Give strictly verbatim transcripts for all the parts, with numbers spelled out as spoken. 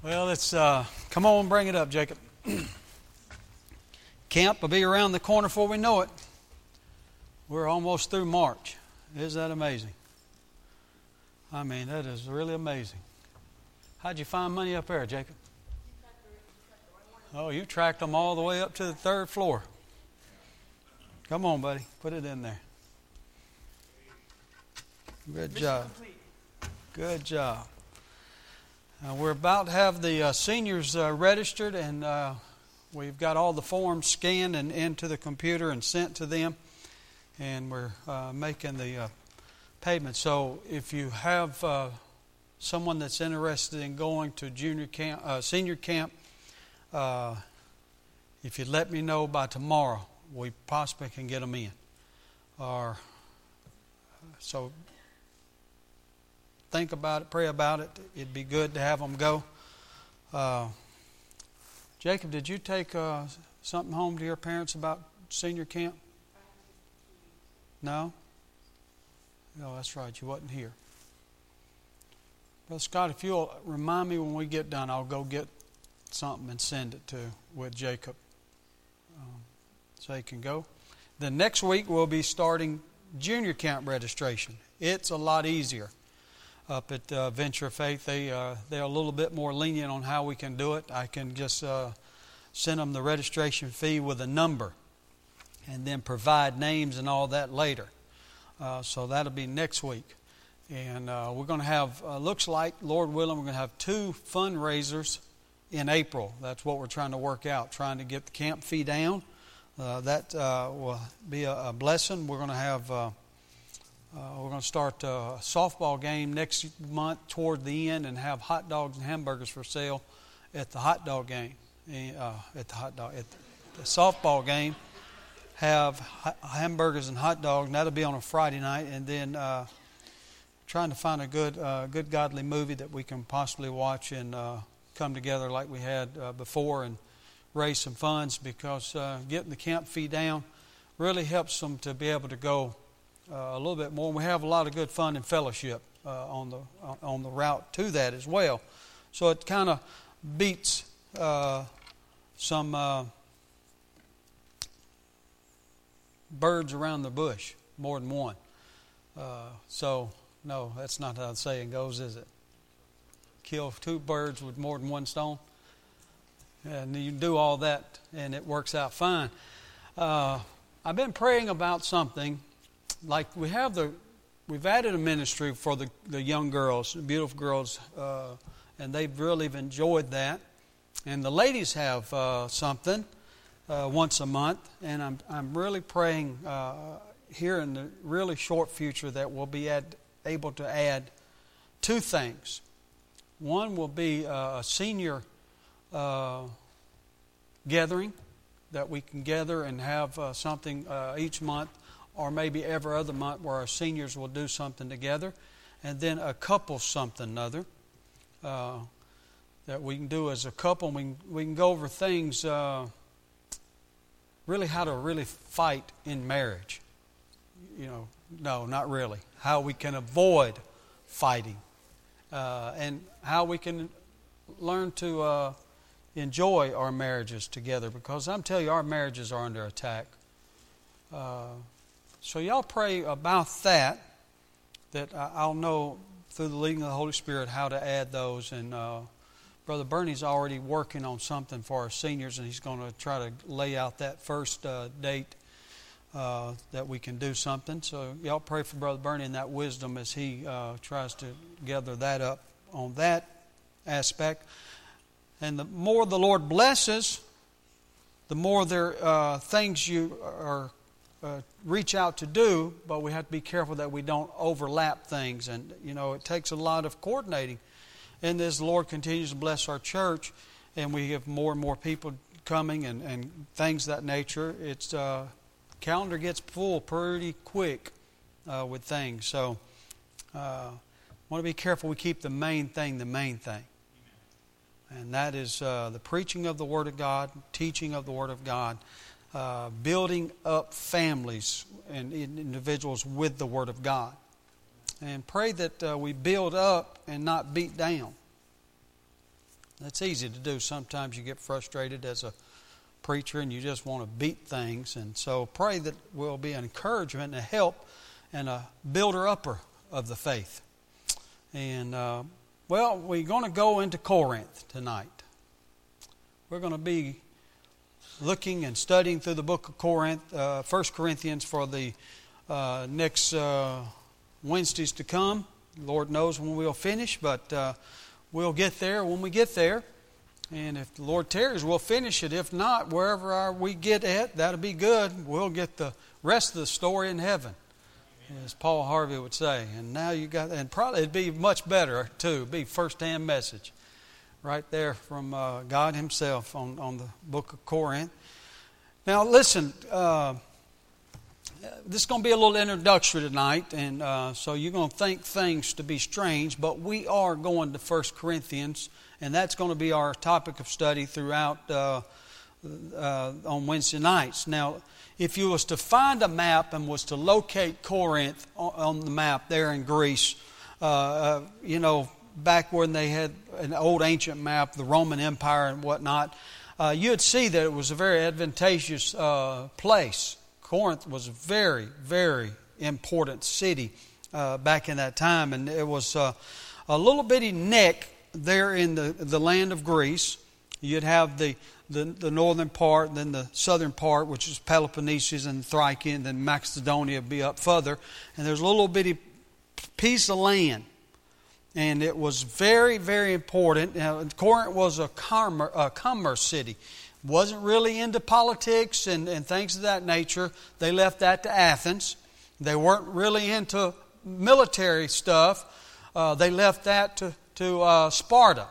Well, it's uh, come on, bring it up, Jacob. Camp will be around the corner before we know it. We're almost through March. Isn't that amazing? I mean, that is really amazing. How'd you find money up there, Jacob? Oh, you tracked them all the way up to the third floor. Come on, buddy. Put it in there. Good job. Good job. Uh, we're about to have the uh, seniors uh, registered, and uh, we've got all the forms scanned and into the computer and sent to them, and we're uh, making the uh, payment. So if you have uh, someone that's interested in going to junior camp, uh, senior camp, uh, if you'd let me know by tomorrow, we possibly can get them in. Or so. Think about it, pray about it. It'd be good to have them go. Uh, Jacob, did you take uh, something home to your parents about senior camp? No? No, that's right. You wasn't here. Brother Scott, if you'll remind me when we get done, I'll go get something and send it to with Jacob um, so he can go. Then next week we'll be starting junior camp registration. It's a lot easier. Up at uh, Venture of Faith, they, uh, they're a little bit more lenient on how we can do it. I can just uh, send them the registration fee with a number and then provide names and all that later. Uh, so that'll be next week. And uh, we're going to have, uh, looks like, Lord willing, we're going to have two fundraisers in April. That's what we're trying to work out, trying to get the camp fee down. Uh, that uh, will be a, a blessing. We're going to have... Uh, Uh, we're going to start a softball game next month toward the end and have hot dogs and hamburgers for sale at the hot dog game. Uh, at the hot dog at the softball game, have ha- hamburgers and hot dogs, and that'll be on a Friday night. And then uh, trying to find a good, uh, good godly movie that we can possibly watch and uh, come together like we had uh, before and raise some funds, because uh, getting the camp fee down really helps them to be able to go Uh, a little bit more. We have a lot of good fun and fellowship uh, on the uh, on the route to that as well. So it kind of beats uh, some uh, birds around the bush, more than one. Uh, so no, that's not how the saying goes, is it? Kill two birds with more than one stone. And you do all that, and it works out fine. Uh, I've been praying about something. Like we have the, we've added a ministry for the, the young girls, the beautiful girls, uh, and they've really enjoyed that. And the ladies have uh, something uh, once a month, and I'm I'm really praying uh, here in the really short future that we'll be add, able to add two things. One will be uh, a senior uh, gathering that we can gather and have uh, something uh, each month, or maybe every other month, where our seniors will do something together. And then a couple something other uh, that we can do as a couple. We can, we can go over things, uh, really how to really fight in marriage. You know, no, not really. How we can avoid fighting. Uh, and how we can learn to uh, enjoy our marriages together. Because I'm telling you, our marriages are under attack. Uh, So y'all pray about that, that I'll know through the leading of the Holy Spirit how to add those. And uh, Brother Bernie's already working on something for our seniors, and he's going to try to lay out that first uh, date uh, that we can do something. So y'all pray for Brother Bernie and that wisdom as he uh, tries to gather that up on that aspect. And the more the Lord blesses, the more there uh, things you are Uh, reach out to do, but we have to be careful that we don't overlap things. And, you know, it takes a lot of coordinating. And as the Lord continues to bless our church, and we have more and more people coming and, and things of that nature, it's uh, calendar gets full pretty quick uh, with things. So uh, want to be careful we keep the main thing the main thing. And that is uh, the preaching of the Word of God, teaching of the Word of God, Uh, building up families and individuals with the Word of God. And pray that uh, we build up and not beat down. It's easy to do. Sometimes you get frustrated as a preacher and you just want to beat things. And so pray that we'll be an encouragement and a help and a builder-upper of the faith. And, uh, well, we're going to go into Corinth tonight. We're going to be looking and studying through the book of Corinth, uh, First Corinthians for the uh, next uh, Wednesdays to come. Lord knows when we'll finish, but uh, we'll get there when we get there. And if the Lord tarries, we'll finish it. If not, wherever our, we get at, that'll be good. We'll get the rest of the story in heaven, as Paul Harvey would say. And now you got, and probably it'd be much better too. It'd be first-hand message right there from uh, God Himself on, on the book of Corinth. Now listen, uh, this is going to be a little introductory tonight, and uh, so you're going to think things to be strange, but we are going to First Corinthians, and that's going to be our topic of study throughout uh, uh, on Wednesday nights. Now, if you was to find a map and was to locate Corinth on, on the map there in Greece, uh, uh, you know, back when they had an old ancient map, the Roman Empire and whatnot, uh, you'd see that it was a very advantageous uh, place. Corinth was a very, very important city uh, back in that time, and it was uh, a little bitty neck there in the, the land of Greece. You'd have the, the, the northern part, then the southern part, which is Peloponnesus and Thracia, and then Macedonia would be up further. And there's a little bitty piece of land. And it was very, very important. Now, Corinth was a commerce, a commerce city. Wasn't really into politics and, and things of that nature. They left that to Athens. They weren't really into military stuff. Uh, they left that to, to uh, Sparta.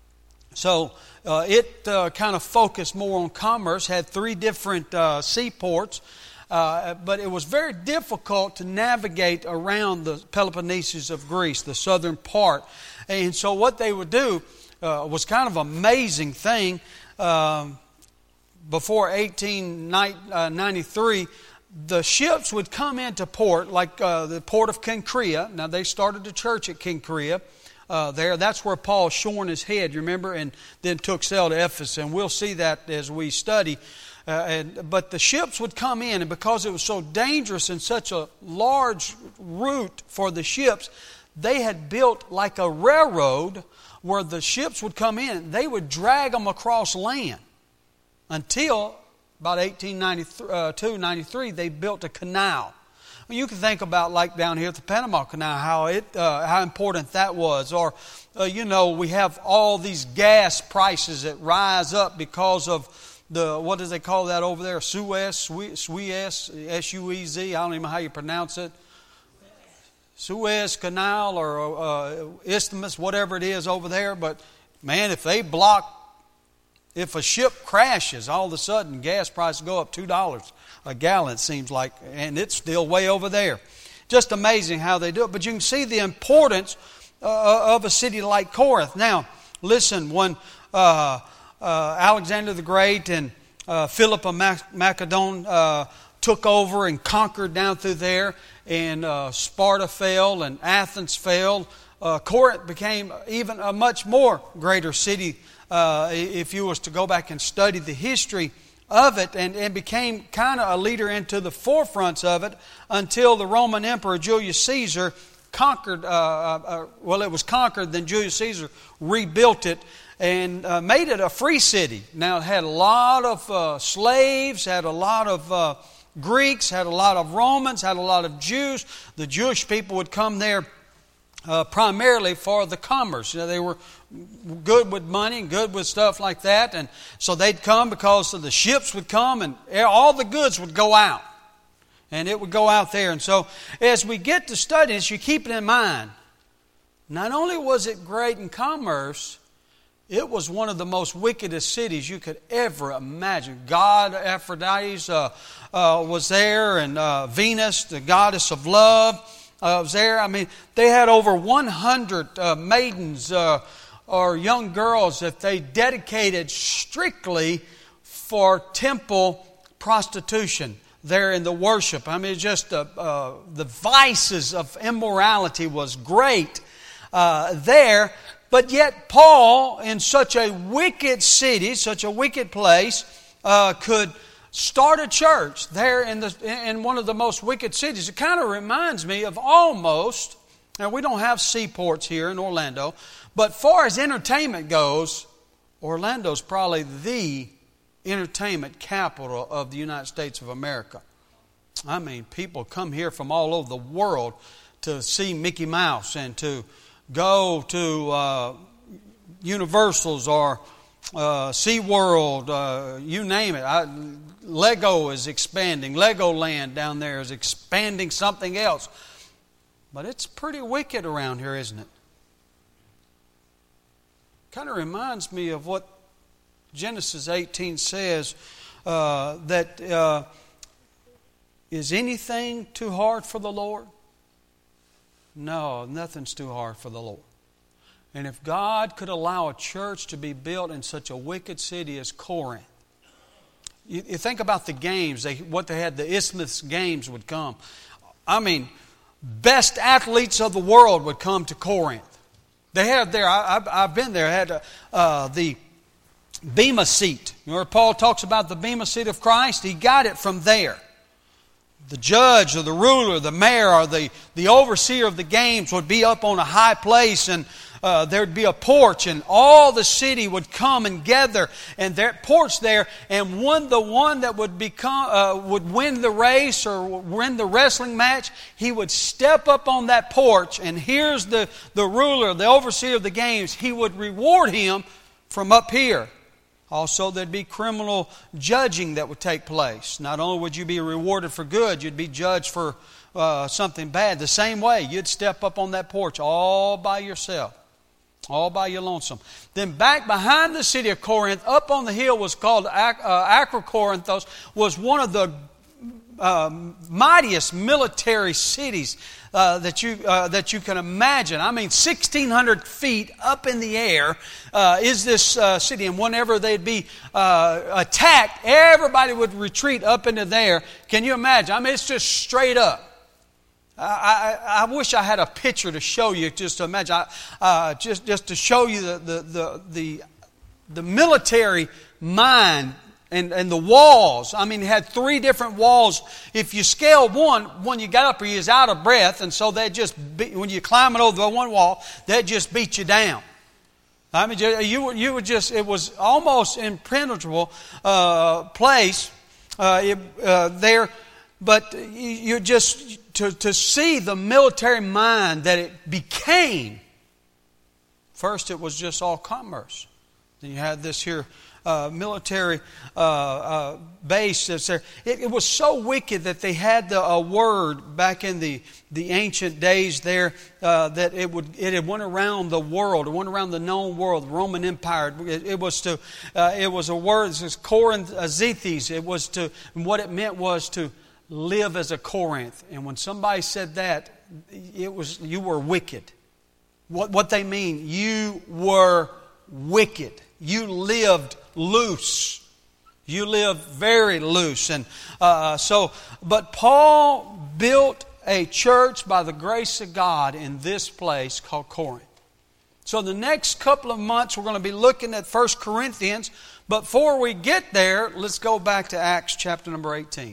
So uh, it uh, kind of focused more on commerce, had three different uh, seaports. Uh, but it was very difficult to navigate around the Peloponnesus of Greece, the southern part. And so what they would do uh, was kind of an amazing thing. Um, before eighteen ninety-three, the ships would come into port, like uh, the port of Cenchrea. Now, they started a church at Cenchrea. Uh, there, that's where Paul shorn his head, you remember, and then took sail to Ephesus. And we'll see that as we study. Uh, and, but the ships would come in, and because it was so dangerous and such a large route for the ships, they had built like a railroad where the ships would come in. They would drag them across land until about eighteen ninety-two, ninety-three, they built a canal. Well, you can think about like down here at the Panama Canal, how it, uh, how important that was. Or, uh, you know, we have all these gas prices that rise up because of the, what do they call that over there? Suez, Suez, S U E Z, I don't even know how you pronounce it. Suez Canal or uh, Isthmus, whatever it is over there. But, man, if they block, if a ship crashes, all of a sudden gas prices go up two dollars a gallon, it seems like, and it's still way over there. Just amazing how they do it. But you can see the importance uh, of a city like Corinth. Now, listen, when Uh, Uh, Alexander the Great and uh, Philip of Mac- Macedon uh, took over and conquered down through there, and uh, Sparta fell and Athens fell. Uh, Corinth became even a much more greater city uh, if you was to go back and study the history of it, and, and became kind of a leader into the forefronts of it until the Roman Emperor Julius Caesar conquered, uh, uh, well it was conquered, then Julius Caesar rebuilt it and uh, made it a free city. Now it had a lot of uh, slaves, had a lot of uh, Greeks, had a lot of Romans, had a lot of Jews. The Jewish people would come there uh, primarily for the commerce. You know, they were good with money, good with stuff like that. And so they'd come because the ships would come and all the goods would go out. And it would go out there. And so as we get to study this, you keep it in mind. Not only was it great in commerce, it was one of the most wickedest cities you could ever imagine. God, Aphrodite uh, uh, was there, and uh, Venus, the goddess of love, uh, was there. I mean, they had over one hundred uh, maidens uh, or young girls that they dedicated strictly for temple prostitution there in the worship. I mean, just uh, uh, the vices of immorality was great uh, there. But yet Paul, in such a wicked city, such a wicked place, uh, could start a church there in the in one of the most wicked cities. It kind of reminds me of almost, now we don't have seaports here in Orlando, but far as entertainment goes, Orlando's probably the entertainment capital of the United States of America. I mean, people come here from all over the world to see Mickey Mouse and to go to uh, Universals or uh, SeaWorld, uh, you name it. I, Lego is expanding. Legoland down there is expanding something else. But it's pretty wicked around here, isn't it? Kind of reminds me of what Genesis eighteen says, uh, that uh, is anything too hard for the Lord? No, nothing's too hard for the Lord. And if God could allow a church to be built in such a wicked city as Corinth, you, you think about the games, they, what they had, the Isthmus Games would come. I mean, best athletes of the world would come to Corinth. They had there, I, I've, I've been there, had uh, the Bema seat. You know where Paul talks about the Bema seat of Christ? He got it from there. The judge or the ruler, the mayor or the, the overseer of the games would be up on a high place, and uh, there'd be a porch, and all the city would come and gather and that porch there, and one the one that would become uh, would win the race or win the wrestling match, he would step up on that porch, and here's the, the ruler, the overseer of the games. He would reward him from up here. Also, there'd be criminal judging that would take place. Not only would you be rewarded for good, you'd be judged for uh, something bad. The same way, you'd step up on that porch all by yourself, all by your lonesome. Then back behind the city of Corinth, up on the hill was called Ac- uh, Acrocorinthos, was one of the uh, mightiest military cities Uh, that you uh, that you can imagine. I mean, sixteen hundred feet up in the air uh, is this uh, city. And whenever they'd be uh, attacked, everybody would retreat up into there. Can you imagine? I mean, it's just straight up. I, I, I wish I had a picture to show you, just to imagine, I, uh, just just to show you the the the the, the military mind. And, and the walls, I mean, it had three different walls. If you scaled one, when you got up here, you was out of breath. And so they just, beat, when you climb it over the one wall, they'd just beat you down. I mean, you, you would just, it was almost impenetrable uh, place uh, it, uh, there. But you just, to, to see the military mind that it became. First, it was just all commerce. Then you had this here Uh, military uh, uh, base that's there. It, it was so wicked that they had the a word back in the, the ancient days there uh, that it would it had went around the world. It went around the known world, the Roman Empire. It, it was to uh, it was a word. It was Corinth-Zethes. It was to, and what it meant was to live as a Corinth. And when somebody said that, it was you were wicked. What what they mean? You were wicked. You lived loose. You lived very loose. And uh, so, but Paul built a church by the grace of God in this place called Corinth. So the next couple of months we're going to be looking at First Corinthians. But before we get there, let's go back to Acts chapter number eighteen.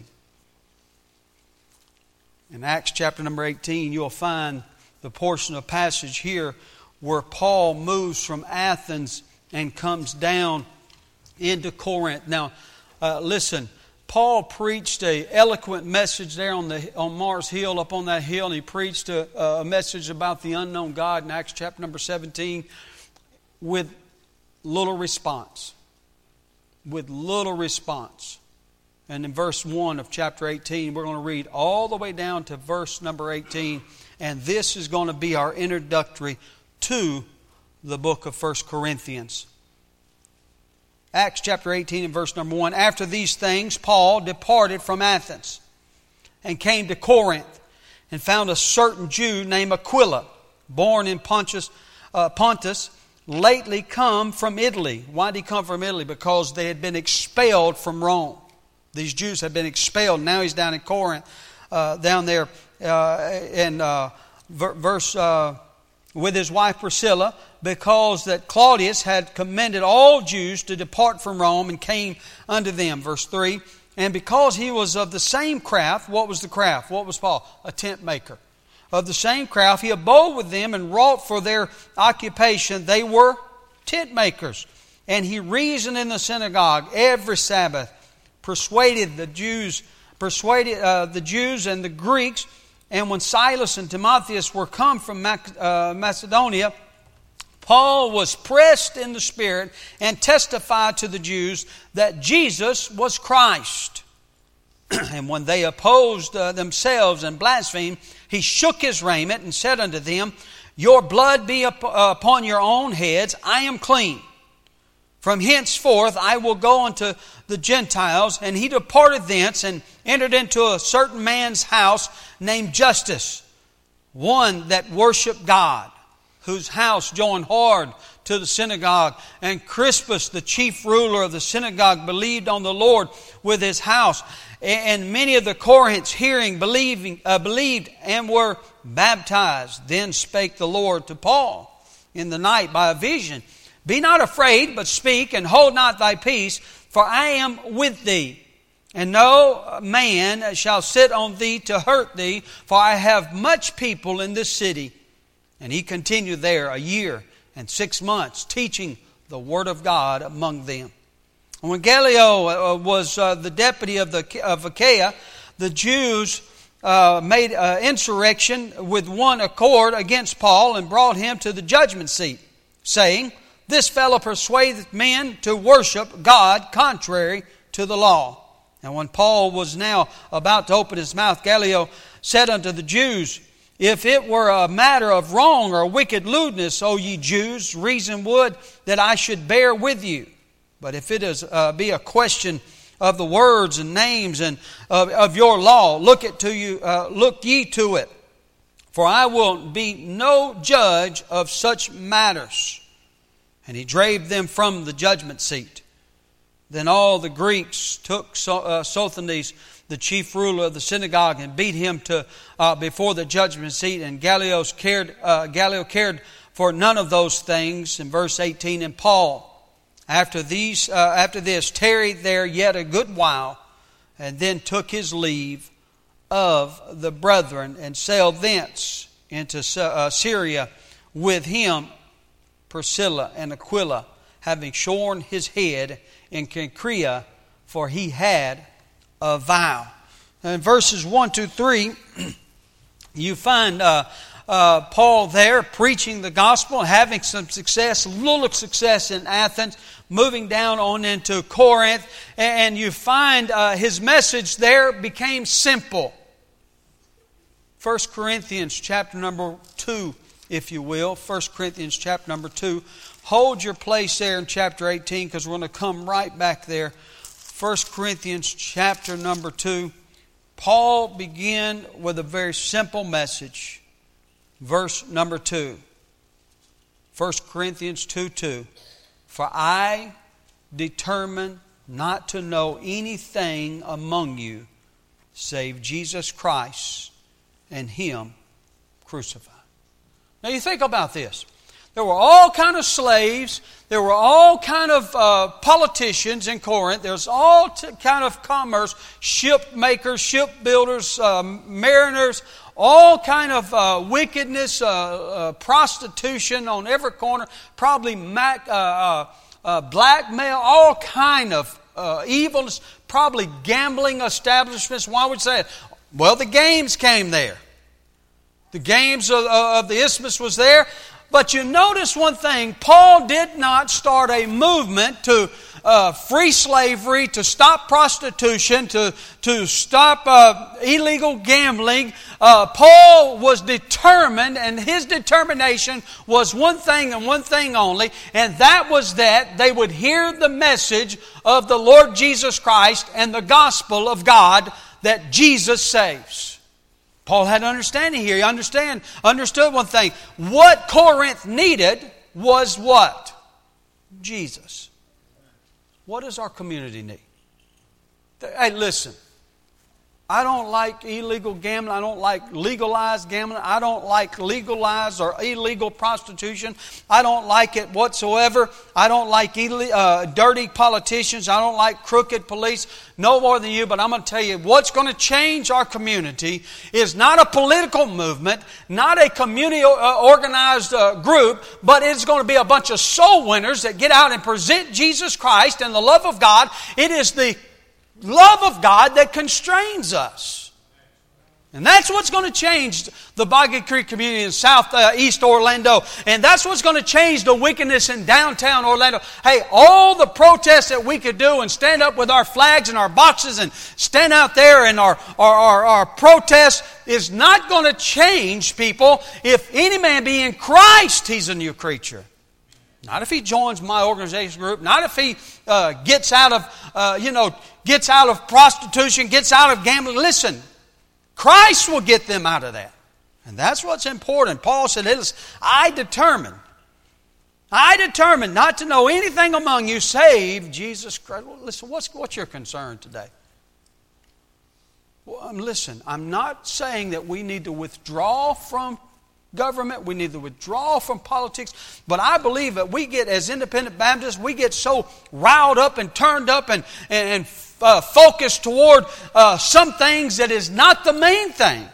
In Acts chapter number eighteen, you'll find the portion of passage here where Paul moves from Athens and comes down into Corinth. Now, uh, listen, Paul preached a eloquent message there on the on Mars Hill, up on that hill, and he preached a, a message about the unknown God in Acts chapter number seventeen with little response. With little response. And in verse one of chapter eighteen, we're going to read all the way down to verse number eighteen, and this is going to be our introductory to the book of First Corinthians. Acts chapter eighteen and verse number one. After these things, Paul departed from Athens and came to Corinth and found a certain Jew named Aquila, born in Pontus, uh, Pontus, lately come from Italy. Why did he come from Italy? Because they had been expelled from Rome. These Jews had been expelled. Now he's down in Corinth, uh, down there uh, in uh, verse... Uh, with his wife Priscilla, because that Claudius had commended all Jews to depart from Rome and came unto them. Verse three, and because he was of the same craft, what was the craft? What was Paul? A tent maker. Of the same craft, he abode with them and wrought for their occupation. They were tent makers. And he reasoned in the synagogue every Sabbath, persuaded the Jews, persuaded uh, the Jews and the Greeks. And when Silas and Timotheus were come from Mac- uh, Macedonia, Paul was pressed in the Spirit and testified to the Jews that Jesus was Christ. And when they opposed uh, themselves and blasphemed, he shook his raiment and said unto them, your blood be up, uh, upon your own heads. I am clean. From henceforth I will go unto the Gentiles. And he departed thence and entered into a certain man's house named Justus, one that worshiped God, whose house joined hard to the synagogue. And Crispus, the chief ruler of the synagogue, believed on the Lord with his house. And many of the Corinthians, hearing, believing, uh, believed and were baptized. Then spake the Lord to Paul in the night by a vision, be not afraid, but speak, and hold not thy peace, for I am with thee. And no man shall sit on thee to hurt thee, for I have much people in this city. And he continued there a year and six months, teaching the word of God among them. And when Gallio uh, was uh, the deputy of, the, of Achaia, the Jews uh, made uh, insurrection with one accord against Paul and brought him to the judgment seat, saying, this fellow persuadeth men to worship God contrary to the law. And when Paul was now about to open his mouth, Gallio said unto the Jews, if it were a matter of wrong or wicked lewdness, O ye Jews, reason would that I should bear with you. But if it is uh, be a question of the words and names and of, of your law, look it to you, uh, look ye to it. For I will be no judge of such matters. And he drave them from the judgment seat. Then all the Greeks took Sosthenes, the chief ruler of the synagogue, and beat him to uh, before the judgment seat. And Gallio cared, uh, Gallio cared for none of those things. In verse eighteen, and Paul, after these, uh, after this, tarried there yet a good while, and then took his leave of the brethren, and sailed thence into uh, Syria with him, Priscilla and Aquila, having shorn his head in Cenchrea, for he had a vow. In verses one to three, you find uh, uh, Paul there preaching the gospel, having some success, a little success in Athens, moving down on into Corinth, and you find uh, his message there became simple. First Corinthians chapter number two, if you will. First Corinthians chapter number two. Hold your place there in chapter eighteen, because we're going to come right back there. First Corinthians chapter number two. Paul began with a very simple message. Verse number two. First Corinthians two two. For I determined not to know anything among you save Jesus Christ and Him crucified. Now you think about this. There were all kind of slaves. There were all kind of uh, politicians in Corinth. There was all t- kind of commerce, ship makers, ship builders, uh, mariners, all kind of uh, wickedness, uh, uh, prostitution on every corner, probably mac, uh, uh, uh, blackmail, all kind of uh, evilness, probably gambling establishments. Why would you say it? Well, the games came there. The games of, of the Isthmus was there. But you notice one thing, Paul did not start a movement to uh, free slavery, to stop prostitution, to, to stop uh, illegal gambling. Uh, Paul was determined, and his determination was one thing and one thing only, and that was that they would hear the message of the Lord Jesus Christ and the gospel of God that Jesus saves. Paul had understanding here. He understand, understood one thing. What Corinth needed was what? Jesus. What does our community need? Hey, listen. I don't like illegal gambling. I don't like legalized gambling. I don't like legalized or illegal prostitution. I don't like it whatsoever. I don't like ille- uh, dirty politicians. I don't like crooked police. No more than you, but I'm going to tell you what's going to change our community is not a political movement, not a community uh, organized uh, group, but it's going to be a bunch of soul winners that get out and present Jesus Christ and the love of God. It is the love of God that constrains us. And that's what's going to change the Boggy Creek community in South uh, East Orlando. And that's what's going to change the wickedness in downtown Orlando. Hey, all the protests that we could do and stand up with our flags and our boxes and stand out there and our, our, our, our protest is not going to change people. If any man be in Christ, he's a new creature. Not if he joins my organization group. Not if he uh, gets out of, uh, you know, gets out of prostitution, gets out of gambling. Listen, Christ will get them out of that. And that's what's important. Paul said, I determined, I determined not to know anything among you save Jesus Christ. Well, listen, what's, what's your concern today? Well, um, listen, I'm not saying that we need to withdraw from government, we need to withdraw from politics, but I believe that we get, as independent Baptists, we get so riled up and turned up and, and, and uh, focused toward uh, some things that is not the main thing.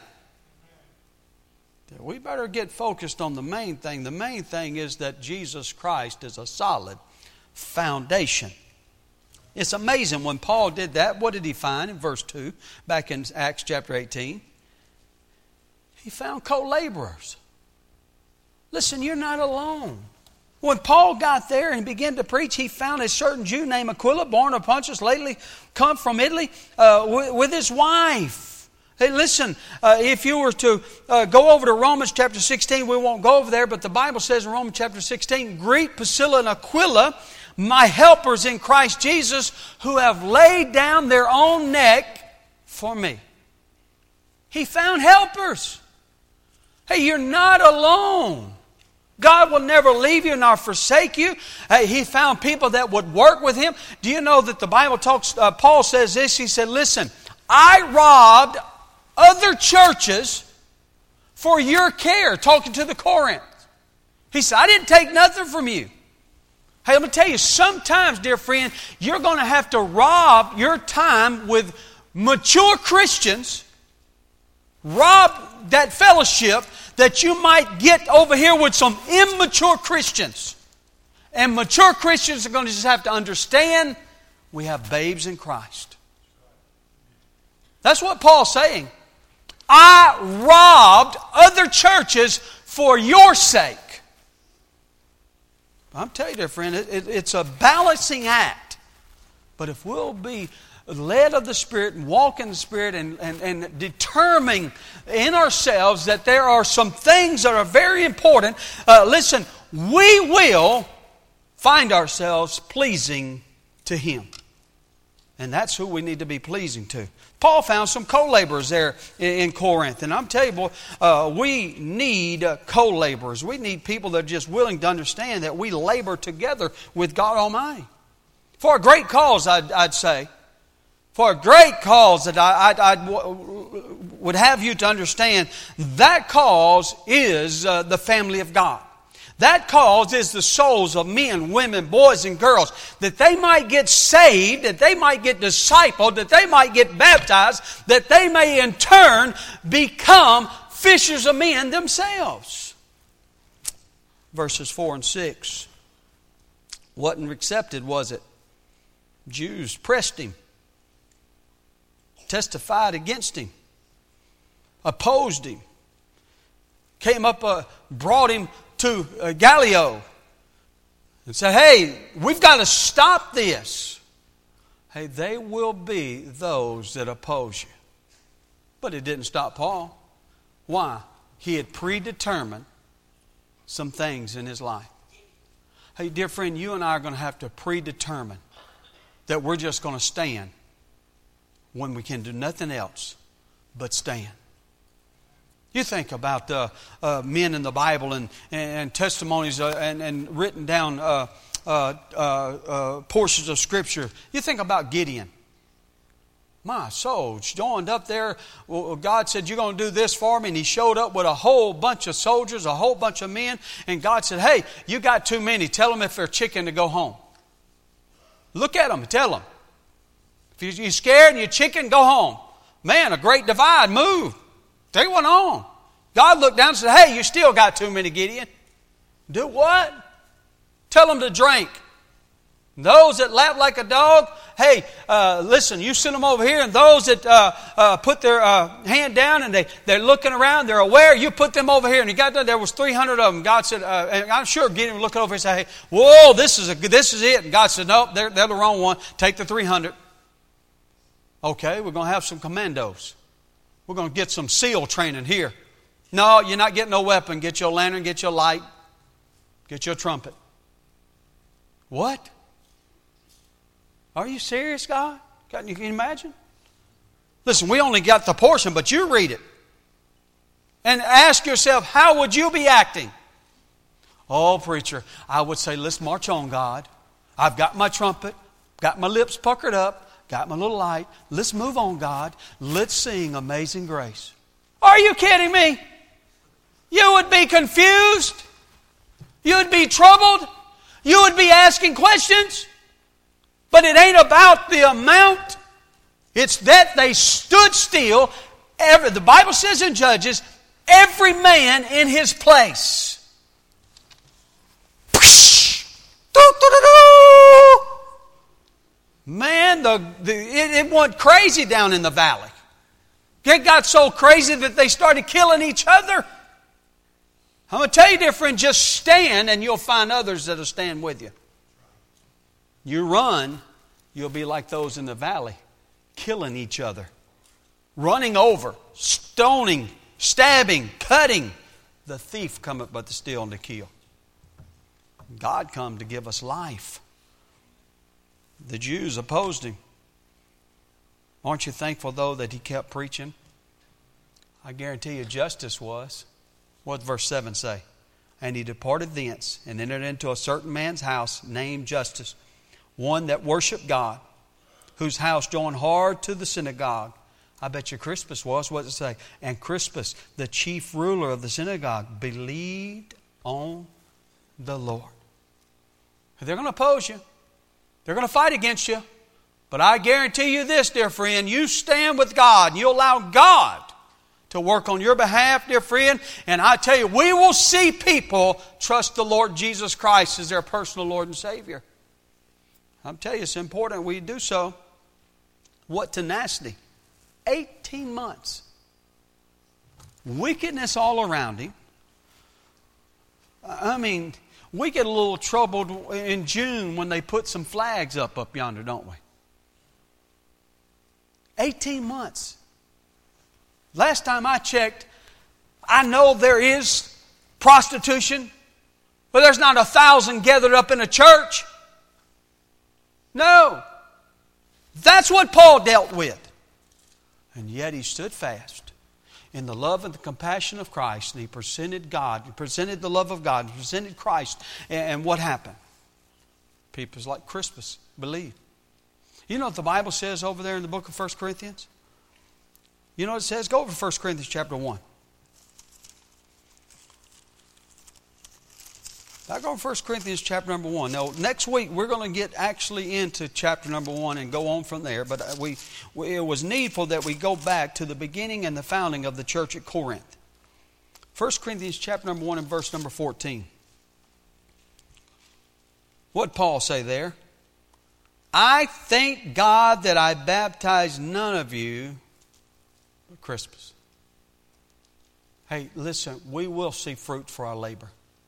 We better get focused on the main thing. The main thing is that Jesus Christ is a solid foundation. It's amazing when Paul did that. What did he find in verse two, back in Acts chapter eighteen? He found co-laborers. Listen, you're not alone. When Paul got there and began to preach, he found a certain Jew named Aquila, born of Pontus, lately come from Italy, uh, with, with his wife. Hey, listen, uh, if you were to uh, go over to Romans chapter sixteen, we won't go over there, but the Bible says in Romans chapter sixteen, greet Priscilla and Aquila, my helpers in Christ Jesus, who have laid down their own neck for me. He found helpers. Hey, you're not alone. God will never leave you nor forsake you. Hey, he found people that would work with him. Do you know that the Bible talks, uh, Paul says this, he said, listen, I robbed other churches for your care, talking to the Corinth. He said, I didn't take nothing from you. Hey, let me tell you, sometimes, dear friend, you're going to have to rob your time with mature Christians, rob that fellowship that you might get over here with some immature Christians. And mature Christians are going to just have to understand we have babes in Christ. That's what Paul's saying. I robbed other churches for your sake. I'm telling you, dear friend, it, it, it's a balancing act. But if we'll be led of the Spirit and walk in the Spirit and, and, and determining in ourselves that there are some things that are very important, uh, listen, we will find ourselves pleasing to Him. And that's who we need to be pleasing to. Paul found some co-laborers there in Corinth. And I'm telling you, boy, uh, we need uh, co-laborers. We need people that are just willing to understand that we labor together with God Almighty. For a great cause, I'd, I'd say. For a great cause that I I'd, I'd, would have you to understand, that cause is uh, the family of God. That cause is the souls of men, women, boys, and girls, that they might get saved, that they might get discipled, that they might get baptized, that they may in turn become fishers of men themselves. Verses four and six. Wasn't accepted, was it? Jews pressed him, testified against him, opposed him, came up, uh, brought him to uh, Gallio and said, hey, we've got to stop this. Hey, they will be those that oppose you. But it didn't stop Paul. Why? He had predetermined some things in his life. Hey, dear friend, you and I are going to have to predetermine that we're just going to stand when we can do nothing else but stand. You think about uh, uh, men in the Bible and, and testimonies uh, and, and written down uh, uh, uh, uh, portions of Scripture. You think about Gideon. My soul, joined up there. Well, God said, you're going to do this for me. And he showed up with a whole bunch of soldiers, a whole bunch of men. And God said, hey, you got too many. Tell them if they're chicken to go home. Look at them and tell them. If you're scared and you're chicken, go home. Man, a great divide. Move. Take one on. God looked down and said, hey, you still got too many, Gideon. Do what? Tell them to drink. Those that lap like a dog, hey, uh, listen, you send them over here. And those that uh, uh, put their uh, hand down and they, they're looking around, they're aware, you put them over here. And he got done, there was three hundred of them. God said, uh, and I'm sure Gideon would look over and say, hey, whoa, this is, a, this is it. And God said, nope, they're, they're the wrong one. Take the three hundred. Okay, we're going to have some commandos. We're going to get some SEAL training here. No, you're not getting no weapon. Get your lantern, get your light, get your trumpet. What? Are you serious, God? Can you imagine? Listen, we only got the portion, but you read it. And ask yourself, how would you be acting? Oh, preacher, I would say, let's march on, God. I've got my trumpet, got my lips puckered up, got my little light. Let's move on, God. Let's sing Amazing Grace. Are you kidding me? You would be confused. You would be troubled. You would be asking questions. But it ain't about the amount. It's that they stood still. Every, the Bible says in Judges, every man in his place. Man, the, the, it, it went crazy down in the valley. It got so crazy that they started killing each other. I'm going to tell you, dear friend, just stand and you'll find others that will stand with you. You run, you'll be like those in the valley, killing each other, running over, stoning, stabbing, cutting. The thief cometh but to steal and to kill. God come to give us life. The Jews opposed him. Aren't you thankful, though, that he kept preaching? I guarantee you justice was. What did verse seven say? And he departed thence and entered into a certain man's house named Justus, one that worshiped God, whose house joined hard to the synagogue. I bet you Crispus was. What does it say? And Crispus, the chief ruler of the synagogue, believed on the Lord. They're going to oppose you. They're going to fight against you. But I guarantee you this, dear friend, you stand with God and you allow God to work on your behalf, dear friend. And I tell you, we will see people trust the Lord Jesus Christ as their personal Lord and Savior. I'm telling you, it's important we do so. What tenacity. eighteen months. Wickedness all around him. I mean, we get a little troubled in June when they put some flags up up yonder, don't we? eighteen months. Last time I checked, I know there is prostitution, but there's not a thousand gathered up in a church. No. That's what Paul dealt with. And yet he stood fast in the love and the compassion of Christ. And he presented God. He presented the love of God. He presented Christ. And what happened? People like Crispus believed. You know what the Bible says over there in the book of First Corinthians? You know what it says? Go over to First Corinthians chapter one. Now go to First Corinthians chapter number one. Now, next week we're going to get actually into chapter number one and go on from there. But we, we, it was needful that we go back to the beginning and the founding of the church at Corinth. First Corinthians chapter number one and verse number fourteen. What did Paul say there? I thank God that I baptized none of you but Crispus. Hey, listen, we will see fruit for our labor.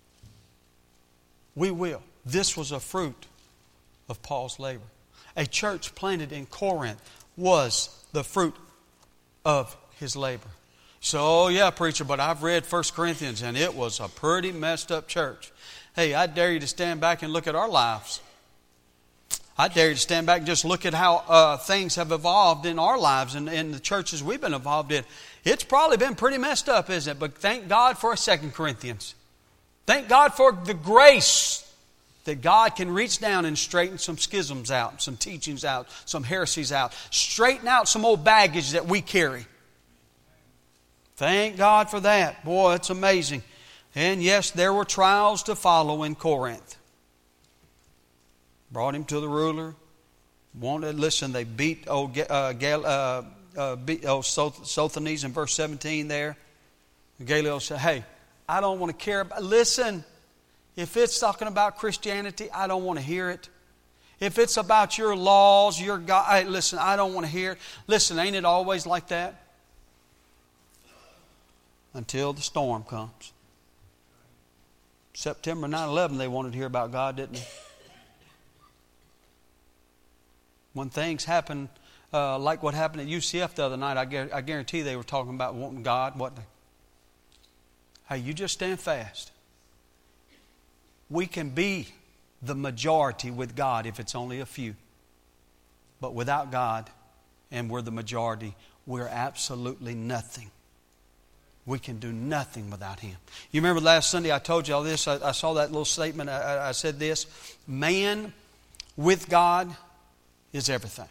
We will. This was a fruit of Paul's labor. A church planted in Corinth was the fruit of his labor. So, oh yeah, preacher, but I've read First Corinthians and it was a pretty messed up church. Hey, I dare you to stand back and look at our lives. I dare you to stand back and just look at how uh, things have evolved in our lives and in the churches we've been involved in. It's probably been pretty messed up, isn't it? But thank God for a Second Corinthians. Thank God for the grace that God can reach down and straighten some schisms out, some teachings out, some heresies out. Straighten out some old baggage that we carry. Thank God for that. Boy, it's amazing. And yes, there were trials to follow in Corinth. Brought him to the ruler. Wanted, listen, they beat old, uh, Gal, uh, uh, beat, oh, Sosthenes in verse seventeen there. Gallio said, hey, I don't want to care about, listen, if it's talking about Christianity, I don't want to hear it. If it's about your laws, your God, hey, listen, I don't want to hear it. Listen, ain't it always like that? Until the storm comes. September nine eleven, they wanted to hear about God, didn't they? When things happen, uh, like what happened at U C F the other night, I, I guarantee they were talking about wanting God, wasn't they? Hey, you just stand fast. We can be the majority with God if it's only a few. But without God, and we're the majority, we're absolutely nothing. We can do nothing without Him. You remember last Sunday I told you all this. I, I saw that little statement. I, I said this. Man with God is everything.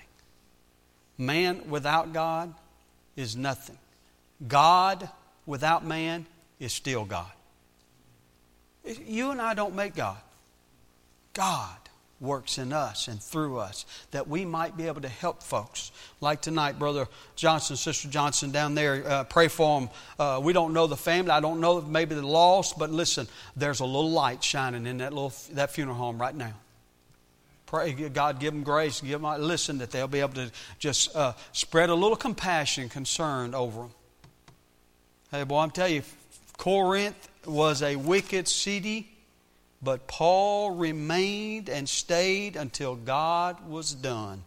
Man without God is nothing. God without man is still God. You and I don't make God. God works in us and through us that we might be able to help folks. Like tonight, Brother Johnson, Sister Johnson down there, uh, pray for them. Uh, we don't know the family. I don't know if maybe they're lost, but listen, there's a little light shining in that little that funeral home right now. Pray God give them grace, give them listen that they'll be able to just uh, spread a little compassion and concern over them. Hey, boy, I'm telling you, Corinth was a wicked city, but Paul remained and stayed until God was done.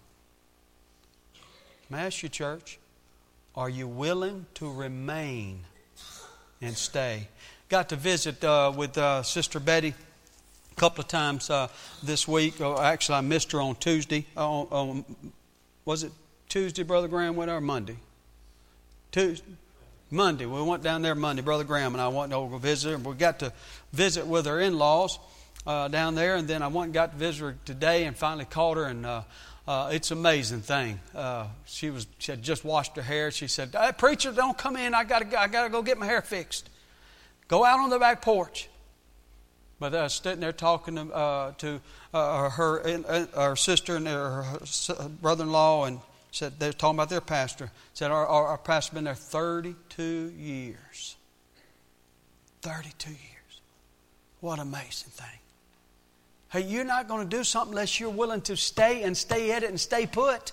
May I ask you, church, are you willing to remain and stay? Got to visit uh, with uh, Sister Betty a couple of times uh, this week. Oh, actually, I missed her on Tuesday. Oh, oh, was it Tuesday, Brother Graham went, or Monday? Tuesday. Monday. We went down there Monday. Brother Graham and I went to go visit her. And we got to visit with her in-laws uh, down there. And then I went and got to visit her today and finally called her. And uh, uh, it's an amazing thing. Uh, she was she had just washed her hair. She said, hey, preacher, don't come in. I got to I gotta go get my hair fixed. Go out on the back porch. But I was sitting there talking to, uh, to uh, her, uh, her sister and her, her brother-in-law, and said they were talking about their pastor. Said our, our, our pastor's been there thirty-two years. thirty-two years. What an amazing thing. Hey, you're not going to do something unless you're willing to stay and stay at it and stay put.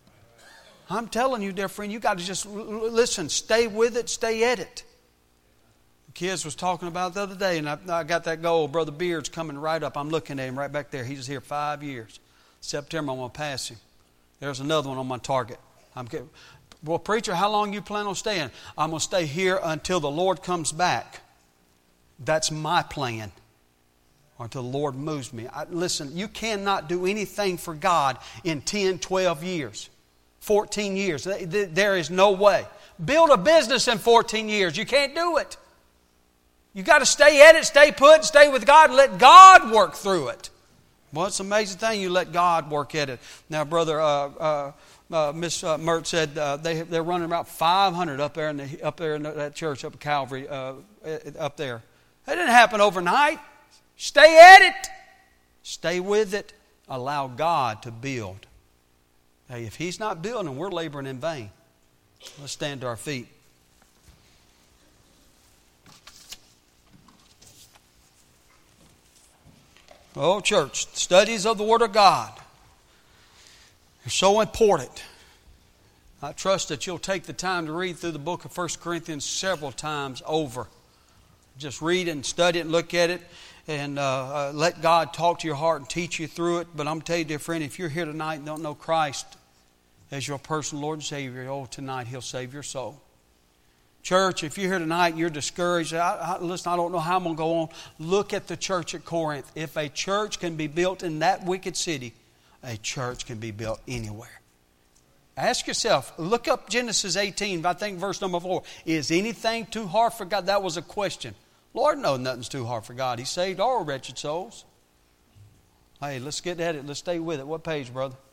I'm telling you, dear friend, you got to just listen, stay with it, stay at it. The kids was talking about it the other day, and I, I got that goal. Brother Beard's coming right up. I'm looking at him right back there. He's here five years. September, I'm going to pass him. There's another one on my target. I'm getting, well, preacher, how long you plan on staying? I'm going to stay here until the Lord comes back. That's my plan. Or until the Lord moves me. I, listen, you cannot do anything for God in ten, twelve years. fourteen years. There is no way. Build a business in fourteen years. You can't do it. You got to stay at it, stay put, stay with God, and let God work through it. Well, it's an amazing thing you let God work at it. Now, Brother uh, uh, uh, Miss uh, Mert said uh, they they're running about five hundred up there in the, up there in that church up at Calvary uh, up there. It didn't happen overnight. Stay at it. Stay with it. Allow God to build. Hey, if He's not building, we're laboring in vain. Let's stand to our feet. Oh, church, studies of the Word of God are so important. I trust that you'll take the time to read through the book of First Corinthians several times over. Just read it and study it and look at it and uh, uh, let God talk to your heart and teach you through it. But I'm telling you, dear friend, if you're here tonight and don't know Christ as your personal Lord and Savior, oh, tonight He'll save your soul. Church, if you're here tonight and you're discouraged, I, I, listen, I don't know how I'm going to go on. Look at the church at Corinth. If a church can be built in that wicked city, a church can be built anywhere. Ask yourself, look up Genesis eighteen, I think verse number four. Is anything too hard for God? That was a question. Lord knows nothing's too hard for God. He saved all wretched souls. Hey, let's get at it. Let's stay with it. What page, brother?